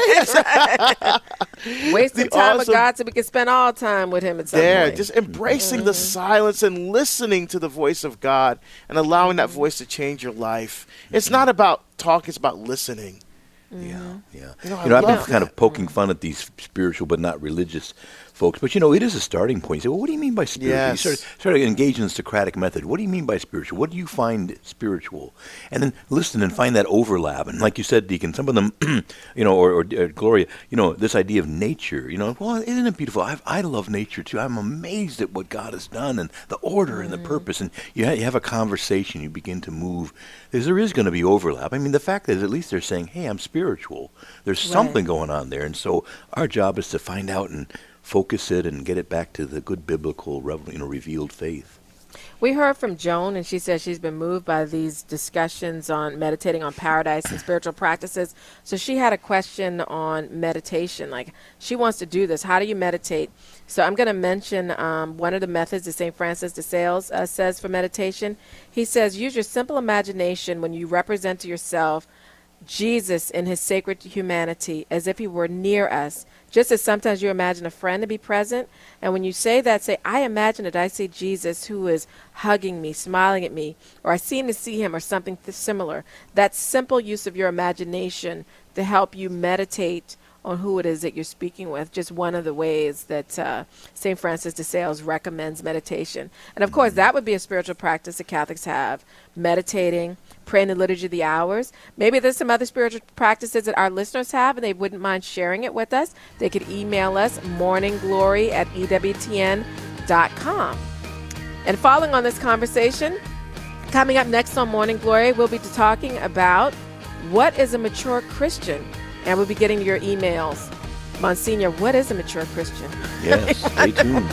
wasting time awesome, with God so we can spend all time with Him at some there, point. Just embracing mm-hmm. the silence and listening to the voice of God and allowing that voice to change your life. It's not about talk; it's about listening. Mm-hmm. Yeah, yeah. You know, you know I've been that. kind of poking fun at these spiritual but not religious folks, but you know, it is a starting point. You say, well, what do you mean by spiritual? Yes. You start, start to engage in the Socratic method. What do you mean by spiritual? What do you find spiritual? And then listen and find that overlap. And like you said, Deacon, some of them, you know, or, or, or Gloria, you know, this idea of nature, you know, well, isn't it beautiful? I've, I love nature too. I'm amazed at what God has done and the order mm. and the purpose. And you, ha- you have a conversation, you begin to move. There's, there is going to be overlap. I mean, the fact that at least they're saying, hey, I'm spiritual. There's right. something going on there. And so our job is to find out and focus it and get it back to the good biblical, you know, revealed faith. We heard from Joan, and she says she's been moved by these discussions on meditating on paradise and spiritual practices. So she had a question on meditation. Like, she wants to do this. How do you meditate? So I'm going to mention um, one of the methods that Saint Francis de Sales uh, says for meditation. He says, use your simple imagination when you represent to yourself Jesus in His sacred humanity as if He were near us. Just as sometimes you imagine a friend to be present. And when you say that, say, I imagine that I see Jesus who is hugging me, smiling at me, or I seem to see Him or something th- similar. That simple use of your imagination to help you meditate on who it is that you're speaking with. Just one of the ways that uh, Saint Francis de Sales recommends meditation. And of course, that would be a spiritual practice that Catholics have, meditating, praying the Liturgy of the Hours. Maybe there's some other spiritual practices that our listeners have and they wouldn't mind sharing it with us. They could email us morningglory at E W T N dot com. And following on this conversation, coming up next on Morning Glory, we'll be talking about what is a mature Christian. And we'll be getting your emails. Monsignor, what is a mature Christian? Yes, stay tuned.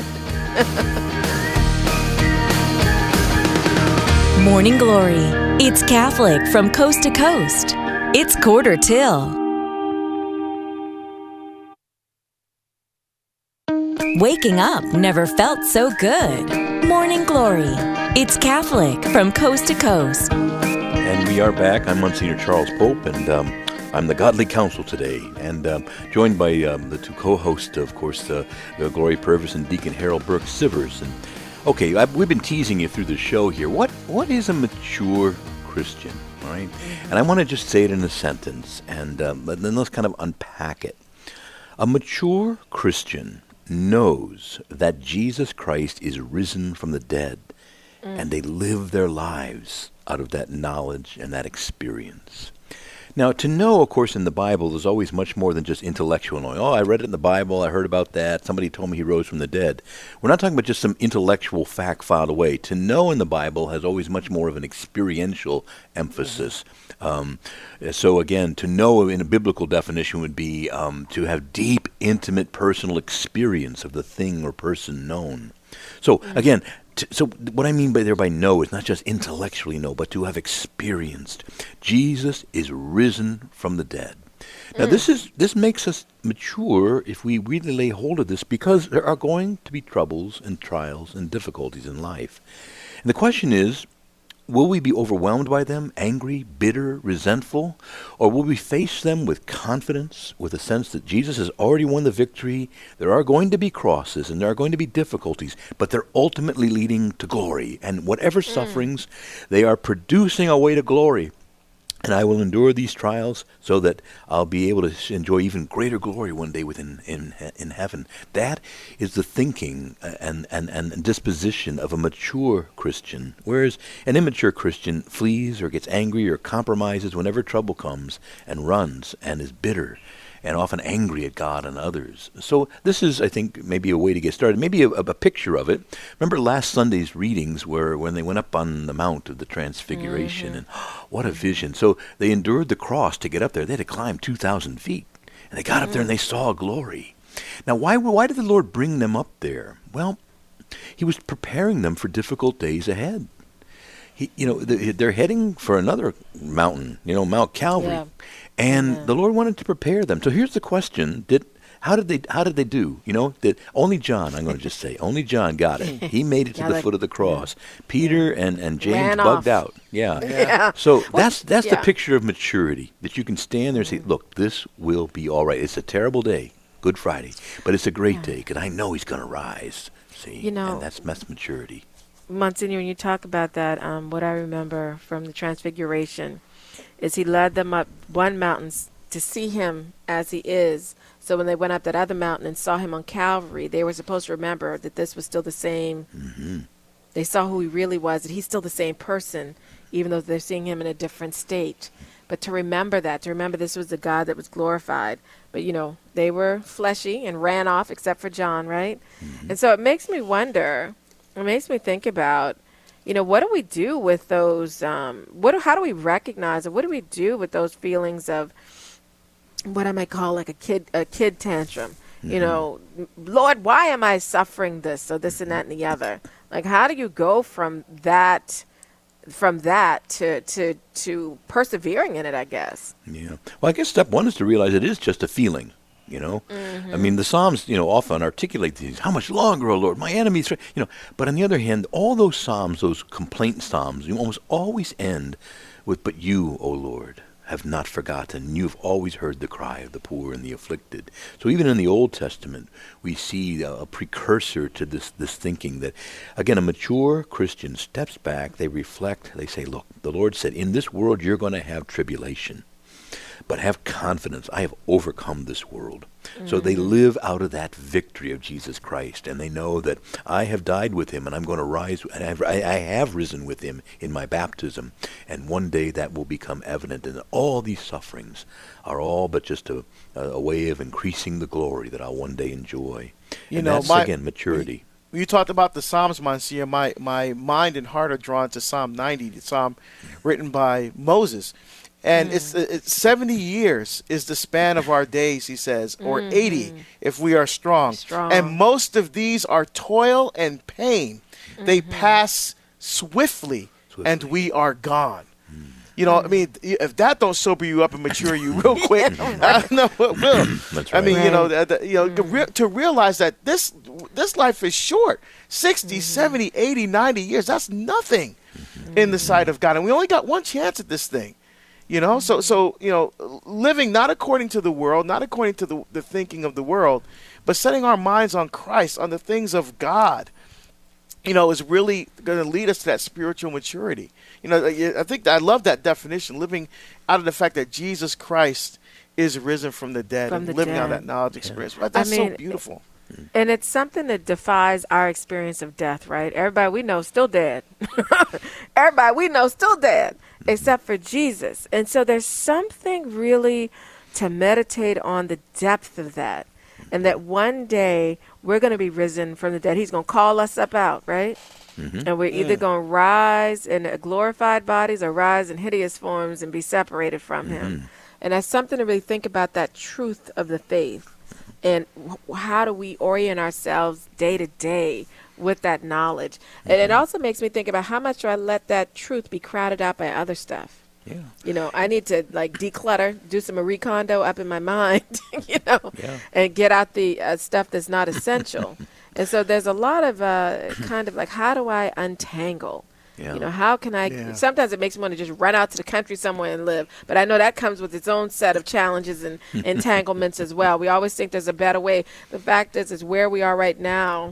Morning Glory. It's Catholic from coast to coast. It's quarter till. Waking up never felt so good. Morning Glory. It's Catholic from coast to coast. And we we are back. I'm Monsignor Charles Pope, and um, I'm the Godly Counsel today, and um, joined by um, the two co-hosts, of course, uh, uh, Gloria Purvis and Deacon Harold Burke Sivers. And okay, I, we've been teasing you through the show here. What what is a mature Christian? All right, and I want to just say it in a sentence, and um, then let's kind of unpack it. A mature Christian knows that Jesus Christ is risen from the dead, mm. and they live their lives out of that knowledge and that experience. Now, to know, of course, in the Bible, there's always much more than just intellectual knowing. Oh, I read it in the Bible, I heard about that, somebody told me he rose from the dead. We're not talking about just some intellectual fact filed away. To know in the Bible has always much more of an experiential emphasis. Mm-hmm. Um, so again, to know in a biblical definition would be um, to have deep, intimate, personal experience of the thing or person known. So mm-hmm. again, t- so what I mean by there by know is not just intellectually know, but to have experienced. Jesus is risen from the dead. Now mm. this is this makes us mature if we really lay hold of this, because there are going to be troubles and trials and difficulties in life. And the question is, will we be overwhelmed by them, angry, bitter, resentful? Or will we face them with confidence, with a sense that Jesus has already won the victory? There are going to be crosses and there are going to be difficulties, but they're ultimately leading to glory. And whatever mm. sufferings, they are producing a way to glory. And I will endure these trials so that I'll be able to enjoy even greater glory one day within in in heaven. That is the thinking and, and, and disposition of a mature Christian. Whereas an immature Christian flees or gets angry or compromises whenever trouble comes and runs and is bitter and often angry at God and others. So this is, I think, maybe a way to get started. Maybe a, a picture of it. Remember last Sunday's readings were when they went up on the Mount of the Transfiguration, mm-hmm. and oh, what a vision. So they endured the cross to get up there. They had to climb two thousand feet. And they got mm-hmm. up there and they saw glory. Now, why, why did the Lord bring them up there? Well, he was preparing them for difficult days ahead. He, you know, they're heading for another mountain, you know, Mount Calvary. Yeah. And yeah. the Lord wanted to prepare them. So here's the question: Did how did they how did they do? You know, did only John? I'm going to just say only John got it. He made it to the foot of the cross. Yeah. Peter and, and James Ran bugged off. out. Yeah. yeah. So that's that's yeah. the picture of maturity, that you can stand there and say, "Look, this will be all right. It's a terrible day, Good Friday, but it's a great yeah. day because I know He's going to rise." See, you know, and that's that's maturity. Monsignor, when you talk about that, um, what I remember from the Transfiguration is He led them up one mountain to see Him as He is. So when they went up that other mountain and saw Him on Calvary, they were supposed to remember that this was still the same. Mm-hmm. They saw who He really was, that He's still the same person, even though they're seeing Him in a different state. But to remember that, to remember this was the God that was glorified. But, you know, they were fleshy and ran off, except for John, right? Mm-hmm. And so it makes me wonder, it makes me think about, you know, what do we do with those, um, what? how do we recognize it? What do we do with those feelings of what I might call like a kid a kid tantrum? Mm-hmm. You know, Lord, why am I suffering this? So this and that and the other. Like, how do you go from that from that to, to, to persevering in it, I guess? Yeah. Well, I guess step one is to realize it is just a feeling. You know, mm-hmm. I mean, the Psalms, you know, often articulate these, how much longer, O Lord, my enemies, you know, but on the other hand, all those Psalms, those complaint Psalms, you almost always end with, but you, O Lord, have not forgotten. You've always heard the cry of the poor and the afflicted. So even in the Old Testament, we see a, a precursor to this, this thinking that, again, a mature Christian steps back, they reflect, they say, look, the Lord said, in this world you're going to have tribulation. But have confidence, I have overcome this world. Mm-hmm. So they live out of that victory of Jesus Christ, and they know that I have died with Him, and I'm going to rise, and I've, I, I have risen with Him in my baptism, and one day that will become evident, and all these sufferings are all but just a, a way of increasing the glory that I'll one day enjoy. You and know, that's, my, again, maturity. You talked about the Psalms, Monsignor. My, my mind and heart are drawn to Psalm ninety, the Psalm written by Moses. And mm. it's, it's seventy years is the span of our days, he says, or mm-hmm. eighty if we are strong. strong. And most of these are toil and pain. Mm-hmm. They pass swiftly, swiftly, and we are gone. Mm. You know, mm. I mean, if that don't sober you up and mature you real quick, yeah, right. I don't know what will. That's right. I mean, right. you know, the, the, you know, mm. re- to realize that this this life is short. sixty, mm-hmm. seventy, eighty, ninety years, that's nothing. Mm-hmm. in the sight of God. And we only got one chance at this thing. You know, so, so you know, living not according to the world, not according to the, the thinking of the world, but setting our minds on Christ, on the things of God, you know, is really going to lead us to that spiritual maturity. You know, I think that I love that definition, living out of the fact that Jesus Christ is risen from the dead From and the living out dead. that knowledge experience. Right? I That's mean, so beautiful. And it's something that defies our experience of death, right? Everybody we know still dead. Everybody we know still dead, except for Jesus. And so there's something really to meditate on the depth of that. And that one day we're going to be risen from the dead. He's going to call us up out, right? Mm-hmm. And we're either going to rise in glorified bodies or rise in hideous forms and be separated from mm-hmm. him. And that's something to really think about, that truth of the faith. And w- how do we orient ourselves day to day with that knowledge? Mm-hmm. And it also makes me think about how much do I let that truth be crowded out by other stuff? Yeah. You know, I need to like declutter, do some Marie Kondo up in my mind, you know, yeah. and get out the uh, stuff that's not essential. And so there's a lot of uh, kind of like, how do I untangle? Yeah. You know, how can I, Yeah. sometimes it makes me want to just run out to the country somewhere and live. But I know that comes with its own set of challenges and entanglements as well. We always think there's a better way. The fact is, is where we are right now,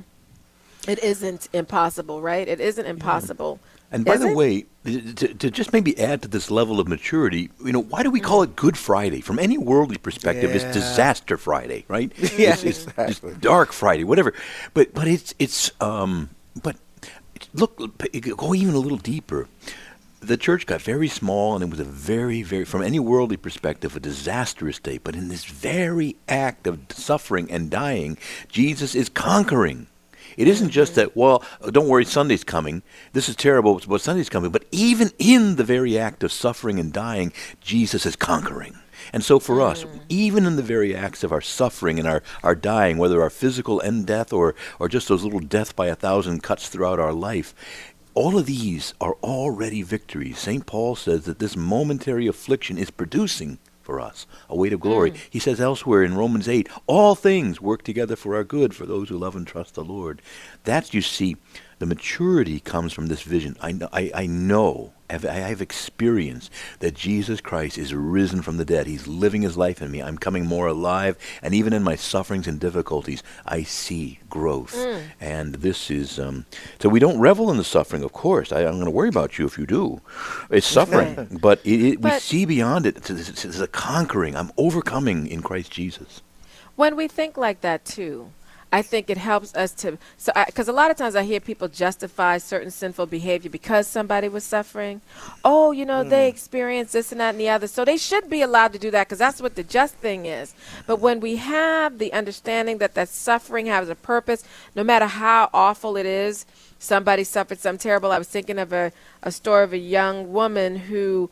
it isn't impossible, right? It isn't impossible. And by Is the it? way, to, to just maybe add to this level of maturity, you know, why do we call it Good Friday? From any worldly perspective, Yeah. it's Disaster Friday, right? Yeah, it's, it's, exactly. it's Dark Friday, whatever. But but it's it's um but look, go even a little deeper. The church got very small, and it was a very, very, from any worldly perspective, a disastrous day. But in this very act of suffering and dying, Jesus is conquering. It isn't just that, well, don't worry, Sunday's coming. This is terrible, but Sunday's coming. But even in the very act of suffering and dying, Jesus is conquering. And so for us, even in the very acts of our suffering and our, our dying, whether our physical end death or, or just those little death by a thousand cuts throughout our life, all of these are already victories. Saint Paul says that this momentary affliction is producing for us a weight of glory. Mm. He says elsewhere in Romans eight, all things work together for our good for those who love and trust the Lord. That's, you see, the maturity comes from this vision. I know, I, I know, I have experienced that Jesus Christ is risen from the dead. He's living his life in me. I'm coming more alive, and even in my sufferings and difficulties, I see growth. Mm. And this is, um, so we don't revel in the suffering, of course. I, I'm going to worry about you if you do. It's suffering, but, it, it, but we see beyond it. It's, it's, it's a conquering. I'm overcoming in Christ Jesus. When we think like that, too, I think it helps us to, so because a lot of times I hear people justify certain sinful behavior because somebody was suffering. Oh, you know, mm. they experienced this and that and the other, so they should be allowed to do that because that's what the just thing is. But when we have the understanding that that suffering has a purpose, no matter how awful it is, somebody suffered something terrible. I was thinking of a, a story of a young woman who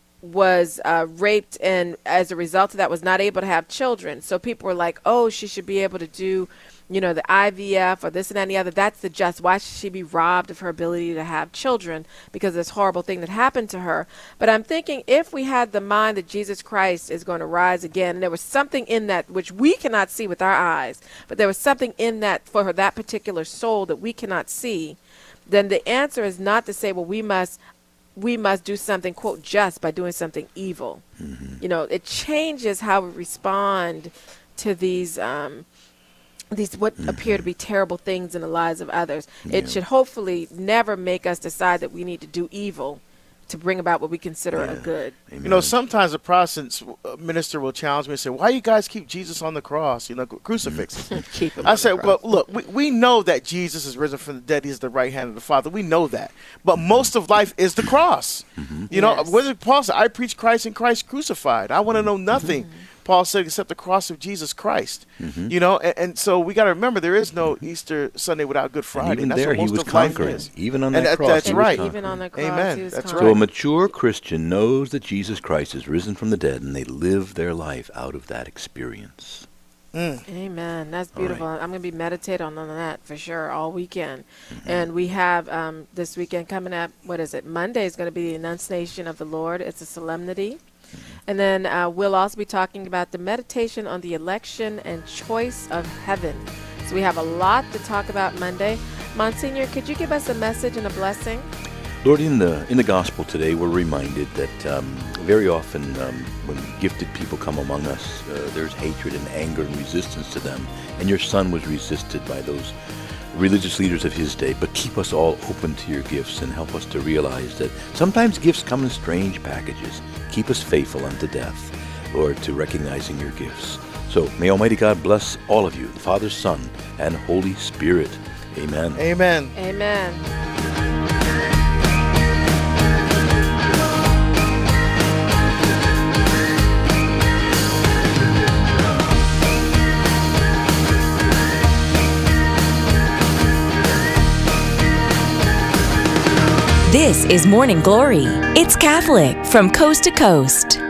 was uh, raped and as a result of that was not able to have children. So people were like, oh, she should be able to do, you know, the I V F or this and that and the other. That's the just. Why should she be robbed of her ability to have children because of this horrible thing that happened to her? But I'm thinking if we had the mind that Jesus Christ is going to rise again, and there was something in that which we cannot see with our eyes, but there was something in that for her, that particular soul that we cannot see, then the answer is not to say, well, we must we must do something, quote, just by doing something evil. Mm-hmm. You know, it changes how we respond to these um, these what mm-hmm. appear to be terrible things in the lives of others. Yeah. It should hopefully never make us decide that we need to do evil to bring about what we consider yeah. a good. Amen. You know, sometimes a Protestant minister will challenge me and say, why you guys keep Jesus on the cross, you know, crucifix? Keep him I on said, the well, cross. look, we, we know that Jesus is risen from the dead. He's the right hand of the Father. We know that. But most of life is the cross. Mm-hmm. You know, yes. what did Paul say? I preach Christ and Christ crucified. I want to know nothing. Mm-hmm. Paul said, except the cross of Jesus Christ. Mm-hmm. You know, and, and so we got to remember there is no Easter Sunday without Good Friday. And even and that's there, what most he was of life conquering. is. Even on and that that, cross, that's he right. was Even on the cross, Amen. he was That's conquering. So a mature Christian knows that Jesus Christ is risen from the dead, and they live their life out of that experience. Mm. Amen. That's beautiful. Right. I'm going to be meditating on that for sure all weekend. Mm-hmm. And we have um, this weekend coming up, what is it? Monday is going to be the Annunciation of the Lord. It's a solemnity. And then uh, we'll also be talking about the meditation on the election and choice of heaven. So we have a lot to talk about Monday. Monsignor, could you give us a message and a blessing? Lord, in the in the gospel today, we're reminded that um, very often um, when gifted people come among us, uh, there's hatred and anger and resistance to them. And your son was resisted by those religious leaders of his day. But keep us all open to your gifts and help us to realize that sometimes gifts come in strange packages. Keep us faithful unto death, Lord, to recognizing your gifts. So may Almighty God bless all of you, the Father, Son, and Holy Spirit. Amen. Amen. Amen. This is Morning Glory. It's Catholic from coast to coast.